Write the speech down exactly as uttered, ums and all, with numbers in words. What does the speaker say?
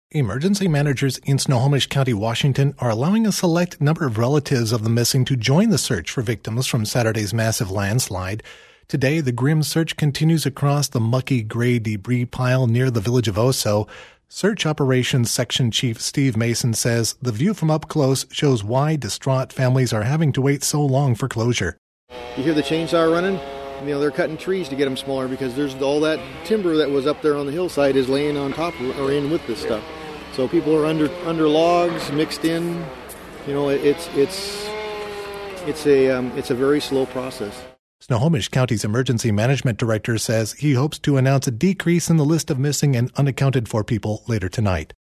Emergency managers in Snohomish County, Washington, are allowing a select number of relatives of the missing to join the search for victims from Saturday's massive landslide. Today, the grim search continues across the mucky gray debris pile near the village of Oso. Search Operations Section Chief Steve Mason says the view from up close shows why distraught families are having to wait so long for closure. You hear the chainsaw running? You know, they're cutting trees to get them smaller because there's all that timber that was up there on the hillside is laying on top or in with this stuff. So people are under under logs mixed in. You know, it's it's it's a um, it's a very slow process. Snohomish County's Emergency Management Director says he hopes to announce a decrease in the list of missing and unaccounted for people later tonight.